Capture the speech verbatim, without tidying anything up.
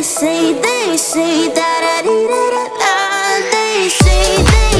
say, they say that I need it. They say, they